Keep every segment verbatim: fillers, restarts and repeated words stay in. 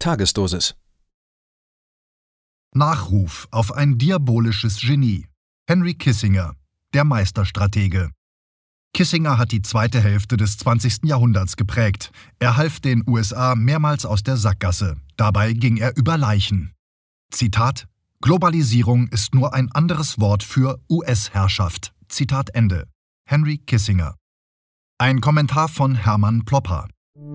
Tagesdosis. Nachruf auf ein diabolisches Genie. Henry Kissinger, der Meisterstratege. Kissinger hat die zweite Hälfte des zwanzigsten Jahrhunderts geprägt. Er half den U S A mehrmals aus der Sackgasse. Dabei ging er über Leichen. Zitat: Globalisierung ist nur ein anderes Wort für U S-Herrschaft. Zitat Ende. Henry Kissinger. Ein Kommentar von Hermann Plopper.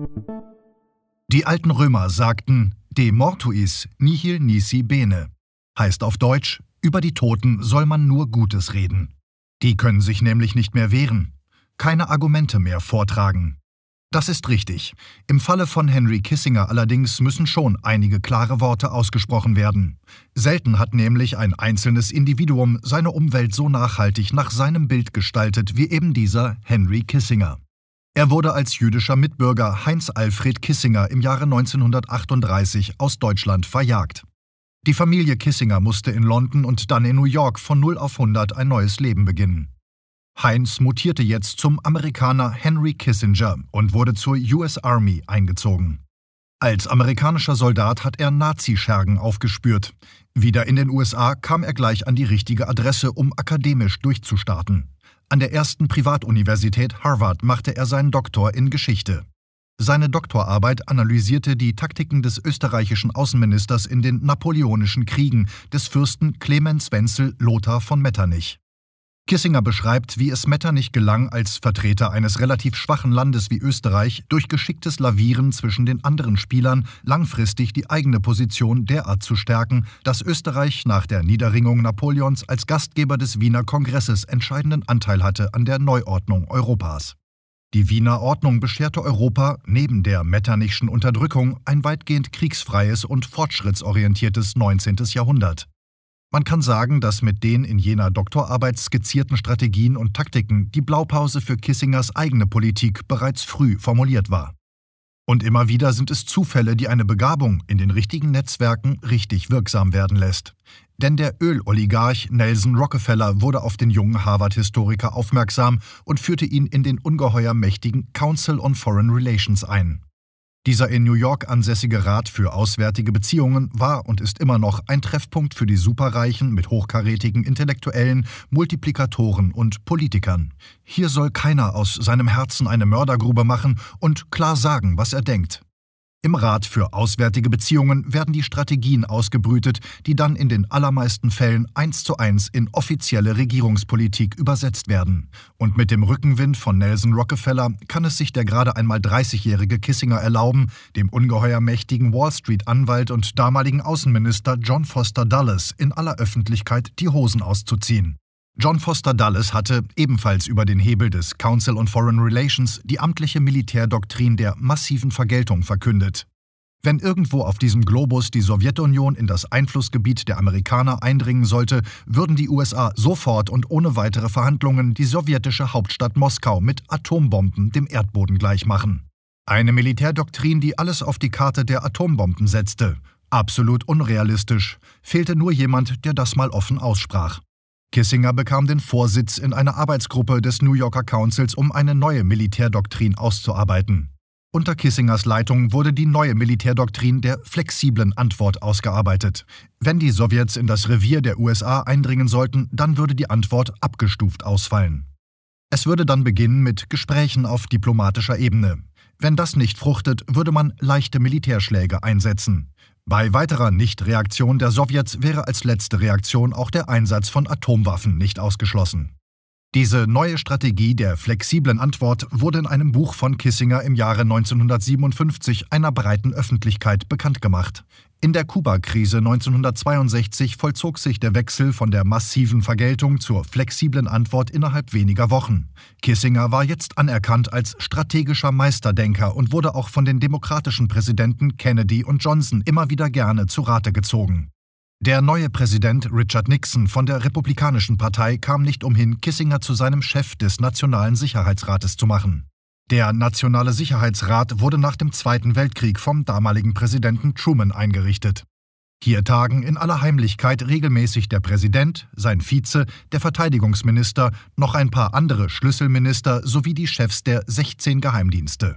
Die alten Römer sagten, de mortuis nihil nisi bene. Heißt auf Deutsch, über die Toten soll man nur Gutes reden. Die können sich nämlich nicht mehr wehren, keine Argumente mehr vortragen. Das ist richtig. Im Falle von Henry Kissinger allerdings müssen schon einige klare Worte ausgesprochen werden. Selten hat nämlich ein einzelnes Individuum seine Umwelt so nachhaltig nach seinem Bild gestaltet wie eben dieser Henry Kissinger. Er wurde als jüdischer Mitbürger Heinz Alfred Kissinger im Jahre neunzehnhundertachtunddreißig aus Deutschland verjagt. Die Familie Kissinger musste in London und dann in New York von null auf hundert ein neues Leben beginnen. Heinz mutierte jetzt zum Amerikaner Henry Kissinger und wurde zur U S Army eingezogen. Als amerikanischer Soldat hat er Nazi-Schergen aufgespürt. Wieder in den U S A kam er gleich an die richtige Adresse, um akademisch durchzustarten. An der ersten Privatuniversität Harvard machte er seinen Doktor in Geschichte. Seine Doktorarbeit analysierte die Taktiken des österreichischen Außenministers in den napoleonischen Kriegen des Fürsten Clemens Wenzel Lothar von Metternich. Kissinger beschreibt, wie es Metternich gelang, als Vertreter eines relativ schwachen Landes wie Österreich durch geschicktes Lavieren zwischen den anderen Spielern langfristig die eigene Position derart zu stärken, dass Österreich nach der Niederringung Napoleons als Gastgeber des Wiener Kongresses entscheidenden Anteil hatte an der Neuordnung Europas. Die Wiener Ordnung bescherte Europa neben der Metternichschen Unterdrückung ein weitgehend kriegsfreies und fortschrittsorientiertes neunzehntes Jahrhundert. Man kann sagen, dass mit den in jener Doktorarbeit skizzierten Strategien und Taktiken die Blaupause für Kissingers eigene Politik bereits früh formuliert war. Und immer wieder sind es Zufälle, die eine Begabung in den richtigen Netzwerken richtig wirksam werden lässt. Denn der Öloligarch Nelson Rockefeller wurde auf den jungen Harvard-Historiker aufmerksam und führte ihn in den ungeheuer mächtigen Council on Foreign Relations ein. Dieser in New York ansässige Rat für Auswärtige Beziehungen war und ist immer noch ein Treffpunkt für die Superreichen mit hochkarätigen Intellektuellen, Multiplikatoren und Politikern. Hier soll keiner aus seinem Herzen eine Mördergrube machen und klar sagen, was er denkt. Im Rat für Auswärtige Beziehungen werden die Strategien ausgebrütet, die dann in den allermeisten Fällen eins zu eins in offizielle Regierungspolitik übersetzt werden. Und mit dem Rückenwind von Nelson Rockefeller kann es sich der gerade einmal dreißigjährige Kissinger erlauben, dem ungeheuer mächtigen Wall-Street-Anwalt und damaligen Außenminister John Foster Dulles in aller Öffentlichkeit die Hosen auszuziehen. John Foster Dulles hatte, ebenfalls über den Hebel des Council on Foreign Relations, die amtliche Militärdoktrin der massiven Vergeltung verkündet. Wenn irgendwo auf diesem Globus die Sowjetunion in das Einflussgebiet der Amerikaner eindringen sollte, würden die U S A sofort und ohne weitere Verhandlungen die sowjetische Hauptstadt Moskau mit Atombomben dem Erdboden gleichmachen. Eine Militärdoktrin, die alles auf die Karte der Atombomben setzte. Absolut unrealistisch. Fehlte nur jemand, der das mal offen aussprach. Kissinger bekam den Vorsitz in einer Arbeitsgruppe des New Yorker Councils, um eine neue Militärdoktrin auszuarbeiten. Unter Kissingers Leitung wurde die neue Militärdoktrin der flexiblen Antwort ausgearbeitet. Wenn die Sowjets in das Revier der U S A eindringen sollten, dann würde die Antwort abgestuft ausfallen. Es würde dann beginnen mit Gesprächen auf diplomatischer Ebene. Wenn das nicht fruchtet, würde man leichte Militärschläge einsetzen. Bei weiterer Nichtreaktion der Sowjets wäre als letzte Reaktion auch der Einsatz von Atomwaffen nicht ausgeschlossen. Diese neue Strategie der flexiblen Antwort wurde in einem Buch von Kissinger im Jahre neunzehnhundertsiebenundfünfzig einer breiten Öffentlichkeit bekannt gemacht. In der Kuba-Krise neunzehnhundertzweiundsechzig vollzog sich der Wechsel von der massiven Vergeltung zur flexiblen Antwort innerhalb weniger Wochen. Kissinger war jetzt anerkannt als strategischer Meisterdenker und wurde auch von den demokratischen Präsidenten Kennedy und Johnson immer wieder gerne zu Rate gezogen. Der neue Präsident Richard Nixon von der Republikanischen Partei kam nicht umhin, Kissinger zu seinem Chef des Nationalen Sicherheitsrates zu machen. Der Nationale Sicherheitsrat wurde nach dem Zweiten Weltkrieg vom damaligen Präsidenten Truman eingerichtet. Hier tagen in aller Heimlichkeit regelmäßig der Präsident, sein Vize, der Verteidigungsminister, noch ein paar andere Schlüsselminister sowie die Chefs der sechzehn Geheimdienste.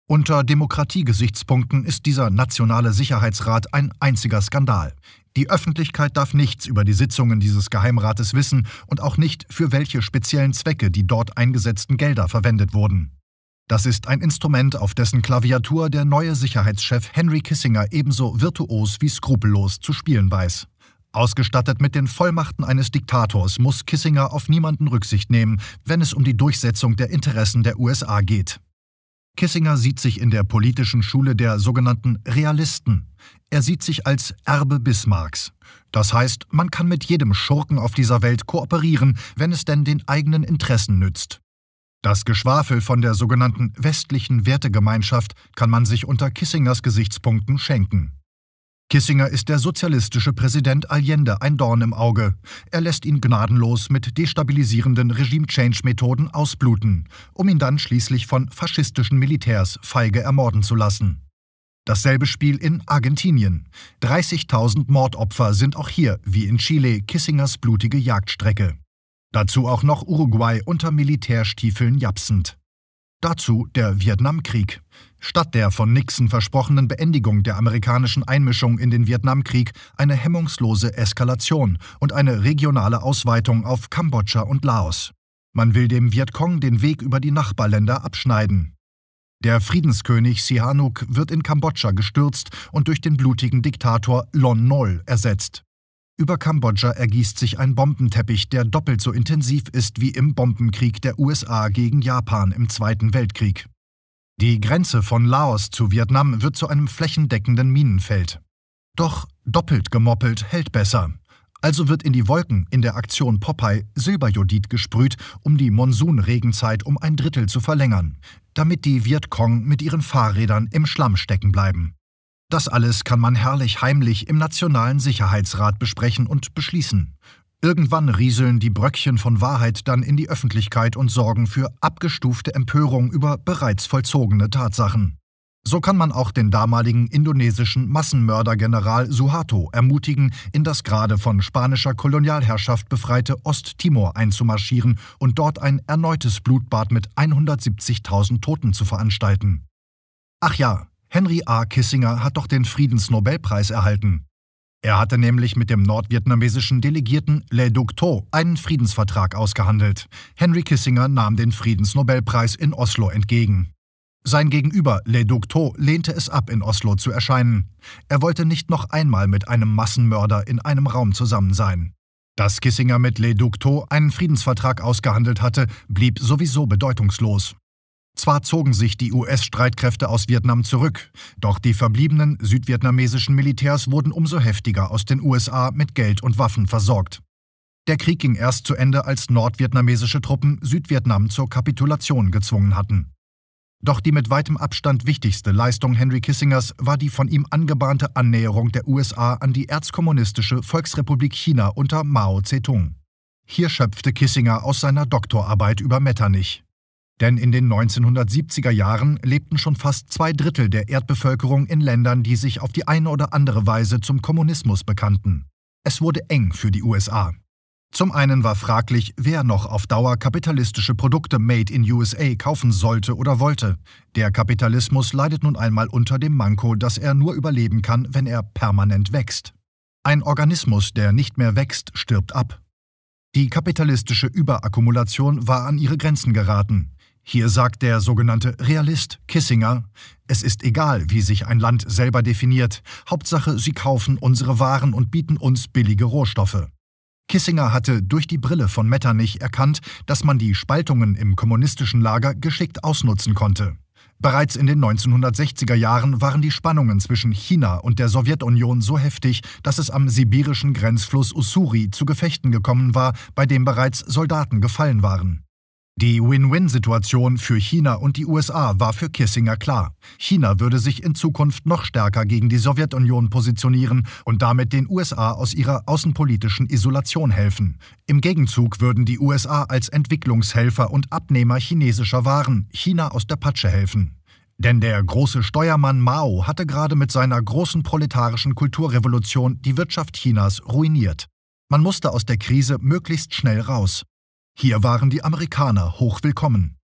Unter Demokratiegesichtspunkten ist dieser Nationale Sicherheitsrat ein einziger Skandal. Die Öffentlichkeit darf nichts über die Sitzungen dieses Geheimrates wissen und auch nicht, für welche speziellen Zwecke die dort eingesetzten Gelder verwendet wurden. Das ist ein Instrument, auf dessen Klaviatur der neue Sicherheitschef Henry Kissinger ebenso virtuos wie skrupellos zu spielen weiß. Ausgestattet mit den Vollmachten eines Diktators muss Kissinger auf niemanden Rücksicht nehmen, wenn es um die Durchsetzung der Interessen der U S A geht. Kissinger sieht sich in der politischen Schule der sogenannten Realisten. Er sieht sich als Erbe Bismarcks. Das heißt, man kann mit jedem Schurken auf dieser Welt kooperieren, wenn es denn den eigenen Interessen nützt. Das Geschwafel von der sogenannten westlichen Wertegemeinschaft kann man sich unter Kissingers Gesichtspunkten schenken. Kissinger ist der sozialistische Präsident Allende ein Dorn im Auge. Er lässt ihn gnadenlos mit destabilisierenden Regime-Change-Methoden ausbluten, um ihn dann schließlich von faschistischen Militärs feige ermorden zu lassen. Dasselbe Spiel in Argentinien. dreißigtausend Mordopfer sind auch hier, wie in Chile, Kissingers blutige Jagdstrecke. Dazu auch noch Uruguay unter Militärstiefeln japsend. Dazu der Vietnamkrieg. Statt der von Nixon versprochenen Beendigung der amerikanischen Einmischung in den Vietnamkrieg eine hemmungslose Eskalation und eine regionale Ausweitung auf Kambodscha und Laos. Man will dem Vietcong den Weg über die Nachbarländer abschneiden. Der Friedenskönig Sihanouk wird in Kambodscha gestürzt und durch den blutigen Diktator Lon Nol ersetzt. Über Kambodscha ergießt sich ein Bombenteppich, der doppelt so intensiv ist wie im Bombenkrieg der U S A gegen Japan im Zweiten Weltkrieg. Die Grenze von Laos zu Vietnam wird zu einem flächendeckenden Minenfeld. Doch doppelt gemoppelt hält besser. Also wird in die Wolken in der Aktion Popeye Silberjodid gesprüht, um die Monsunregenzeit um ein Drittel zu verlängern, damit die Vietcong mit ihren Fahrrädern im Schlamm stecken bleiben. Das alles kann man herrlich heimlich im Nationalen Sicherheitsrat besprechen und beschließen. Irgendwann rieseln die Bröckchen von Wahrheit dann in die Öffentlichkeit und sorgen für abgestufte Empörung über bereits vollzogene Tatsachen. So kann man auch den damaligen indonesischen Massenmördergeneral Suharto ermutigen, in das gerade von spanischer Kolonialherrschaft befreite Osttimor einzumarschieren und dort ein erneutes Blutbad mit hundertsiebzigtausend Toten zu veranstalten. Ach ja, Henry A. Kissinger hat doch den Friedensnobelpreis erhalten. Er hatte nämlich mit dem nordvietnamesischen Delegierten Le Duc Tho einen Friedensvertrag ausgehandelt. Henry Kissinger nahm den Friedensnobelpreis in Oslo entgegen. Sein Gegenüber Le Duc Tho lehnte es ab, in Oslo zu erscheinen. Er wollte nicht noch einmal mit einem Massenmörder in einem Raum zusammen sein. Dass Kissinger mit Le Duc Tho einen Friedensvertrag ausgehandelt hatte, blieb sowieso bedeutungslos. Zwar zogen sich die U S-Streitkräfte aus Vietnam zurück, doch die verbliebenen südvietnamesischen Militärs wurden umso heftiger aus den U S A mit Geld und Waffen versorgt. Der Krieg ging erst zu Ende, als nordvietnamesische Truppen Südvietnam zur Kapitulation gezwungen hatten. Doch die mit weitem Abstand wichtigste Leistung Henry Kissingers war die von ihm angebahnte Annäherung der U S A an die erzkommunistische Volksrepublik China unter Mao Zedong. Hier schöpfte Kissinger aus seiner Doktorarbeit über Metternich. Denn in den neunzehnhundertsiebziger Jahren lebten schon fast zwei Drittel der Erdbevölkerung in Ländern, die sich auf die eine oder andere Weise zum Kommunismus bekannten. Es wurde eng für die U S A. Zum einen war fraglich, wer noch auf Dauer kapitalistische Produkte made in U S A kaufen sollte oder wollte. Der Kapitalismus leidet nun einmal unter dem Manko, dass er nur überleben kann, wenn er permanent wächst. Ein Organismus, der nicht mehr wächst, stirbt ab. Die kapitalistische Überakkumulation war an ihre Grenzen geraten. Hier sagt der sogenannte Realist Kissinger, es ist egal, wie sich ein Land selber definiert, Hauptsache, sie kaufen unsere Waren und bieten uns billige Rohstoffe. Kissinger hatte durch die Brille von Metternich erkannt, dass man die Spaltungen im kommunistischen Lager geschickt ausnutzen konnte. Bereits in den neunzehnhundertsechziger Jahren waren die Spannungen zwischen China und der Sowjetunion so heftig, dass es am sibirischen Grenzfluss Ussuri zu Gefechten gekommen war, bei dem bereits Soldaten gefallen waren. Die Win-Win-Situation für China und die U S A war für Kissinger klar. China würde sich in Zukunft noch stärker gegen die Sowjetunion positionieren und damit den U S A aus ihrer außenpolitischen Isolation helfen. Im Gegenzug würden die U S A als Entwicklungshelfer und Abnehmer chinesischer Waren China aus der Patsche helfen. Denn der große Steuermann Mao hatte gerade mit seiner großen proletarischen Kulturrevolution die Wirtschaft Chinas ruiniert. Man musste aus der Krise möglichst schnell raus. Hier waren die Amerikaner hochwillkommen.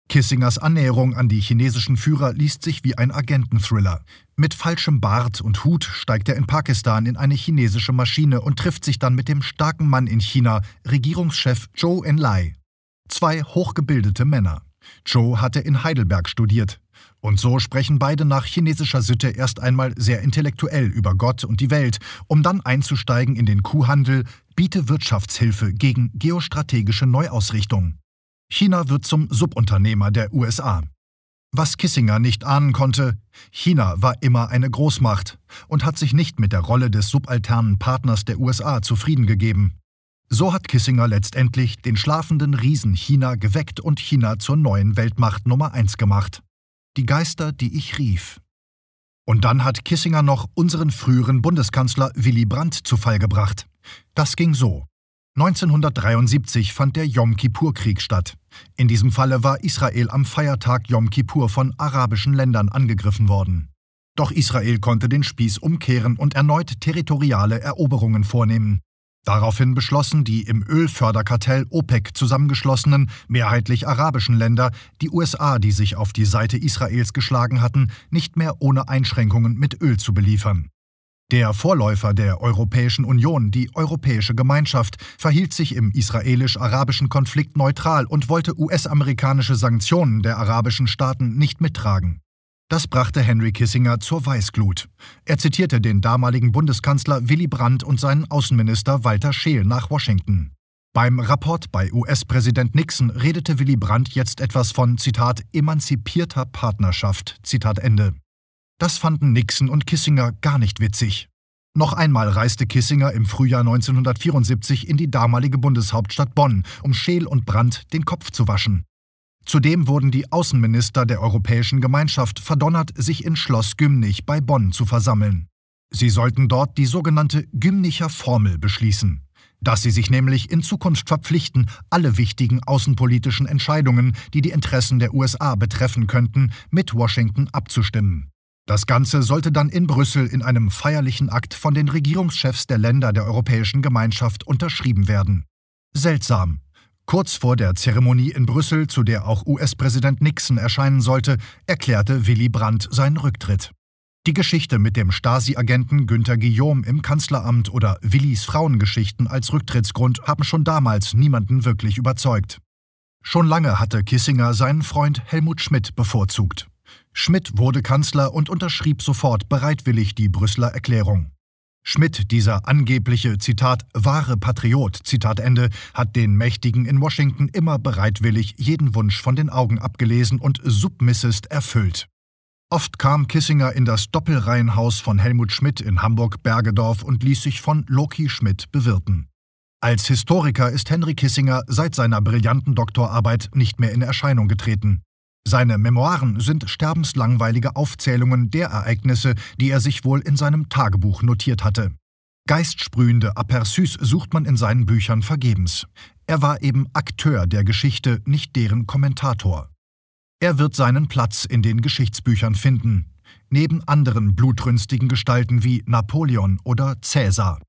Kissingers Annäherung an die chinesischen Führer liest sich wie ein Agententhriller. Mit falschem Bart und Hut steigt er in Pakistan in eine chinesische Maschine und trifft sich dann mit dem starken Mann in China, Regierungschef Zhou Enlai. Zwei hochgebildete Männer. Zhou hatte in Heidelberg studiert. Und so sprechen beide nach chinesischer Sitte erst einmal sehr intellektuell über Gott und die Welt, um dann einzusteigen in den Kuhhandel, biete Wirtschaftshilfe gegen geostrategische Neuausrichtung. China wird zum Subunternehmer der U S A. Was Kissinger nicht ahnen konnte, China war immer eine Großmacht und hat sich nicht mit der Rolle des subalternen Partners der U S A zufrieden gegeben. So hat Kissinger letztendlich den schlafenden Riesen China geweckt und China zur neuen Weltmacht Nummer eins gemacht. Die Geister, die ich rief. Und dann hat Kissinger noch unseren früheren Bundeskanzler Willy Brandt zu Fall gebracht. Das ging so. neunzehnhundertdreiundsiebzig fand der Jom-Kippur-Krieg statt. In diesem Falle war Israel am Feiertag Jom Kippur von arabischen Ländern angegriffen worden. Doch Israel konnte den Spieß umkehren und erneut territoriale Eroberungen vornehmen. Daraufhin beschlossen die im Ölförderkartell OPEC zusammengeschlossenen, mehrheitlich arabischen Länder, die U S A, die sich auf die Seite Israels geschlagen hatten, nicht mehr ohne Einschränkungen mit Öl zu beliefern. Der Vorläufer der Europäischen Union, die Europäische Gemeinschaft, verhielt sich im israelisch-arabischen Konflikt neutral und wollte U S-amerikanische Sanktionen der arabischen Staaten nicht mittragen. Das brachte Henry Kissinger zur Weißglut. Er zitierte den damaligen Bundeskanzler Willy Brandt und seinen Außenminister Walter Scheel nach Washington. Beim Rapport bei U S-Präsident Nixon redete Willy Brandt jetzt etwas von, Zitat, emanzipierter Partnerschaft, Zitat Ende. Das fanden Nixon und Kissinger gar nicht witzig. Noch einmal reiste Kissinger im Frühjahr neunzehnhundertvierundsiebzig in die damalige Bundeshauptstadt Bonn, um Scheel und Brandt den Kopf zu waschen. Zudem wurden die Außenminister der Europäischen Gemeinschaft verdonnert, sich in Schloss Gymnich bei Bonn zu versammeln. Sie sollten dort die sogenannte Gymnicher Formel beschließen, dass sie sich nämlich in Zukunft verpflichten, alle wichtigen außenpolitischen Entscheidungen, die die Interessen der U S A betreffen könnten, mit Washington abzustimmen. Das Ganze sollte dann in Brüssel in einem feierlichen Akt von den Regierungschefs der Länder der Europäischen Gemeinschaft unterschrieben werden. Seltsam. Kurz vor der Zeremonie in Brüssel, zu der auch U S-Präsident Nixon erscheinen sollte, erklärte Willy Brandt seinen Rücktritt. Die Geschichte mit dem Stasi-Agenten Günther Guillaume im Kanzleramt oder Willys Frauengeschichten als Rücktrittsgrund haben schon damals niemanden wirklich überzeugt. Schon lange hatte Kissinger seinen Freund Helmut Schmidt bevorzugt. Schmidt wurde Kanzler und unterschrieb sofort bereitwillig die Brüsseler Erklärung. Schmidt, dieser angebliche, Zitat, wahre Patriot, Zitat Ende, hat den Mächtigen in Washington immer bereitwillig jeden Wunsch von den Augen abgelesen und submissest erfüllt. Oft kam Kissinger in das Doppelreihenhaus von Helmut Schmidt in Hamburg-Bergedorf und ließ sich von Loki Schmidt bewirten. Als Historiker ist Henry Kissinger seit seiner brillanten Doktorarbeit nicht mehr in Erscheinung getreten. Seine Memoiren sind sterbenslangweilige Aufzählungen der Ereignisse, die er sich wohl in seinem Tagebuch notiert hatte. Geistsprühende Aperçus sucht man in seinen Büchern vergebens. Er war eben Akteur der Geschichte, nicht deren Kommentator. Er wird seinen Platz in den Geschichtsbüchern finden, neben anderen blutrünstigen Gestalten wie Napoleon oder Cäsar.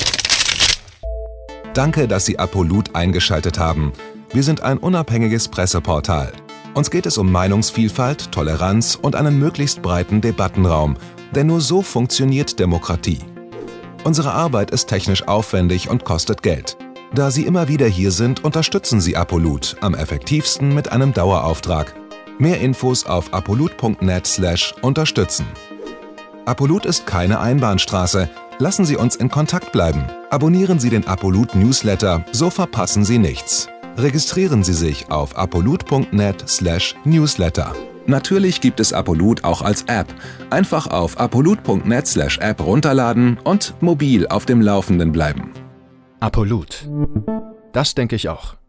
Danke, dass Sie Apolut eingeschaltet haben. Wir sind ein unabhängiges Presseportal. Uns geht es um Meinungsvielfalt, Toleranz und einen möglichst breiten Debattenraum, denn nur so funktioniert Demokratie. Unsere Arbeit ist technisch aufwendig und kostet Geld. Da Sie immer wieder hier sind, unterstützen Sie Apolut am effektivsten mit einem Dauerauftrag. Mehr Infos auf apolut punkt net slash unterstützen. Apolut ist keine Einbahnstraße. Lassen Sie uns in Kontakt bleiben. Abonnieren Sie den Apolut Newsletter, so verpassen Sie nichts. Registrieren Sie sich auf apolut punkt net slash newsletter. Natürlich gibt es Apolut auch als App. Einfach auf apolut punkt net slash app runterladen und mobil auf dem Laufenden bleiben. Apolut. Das denke ich auch.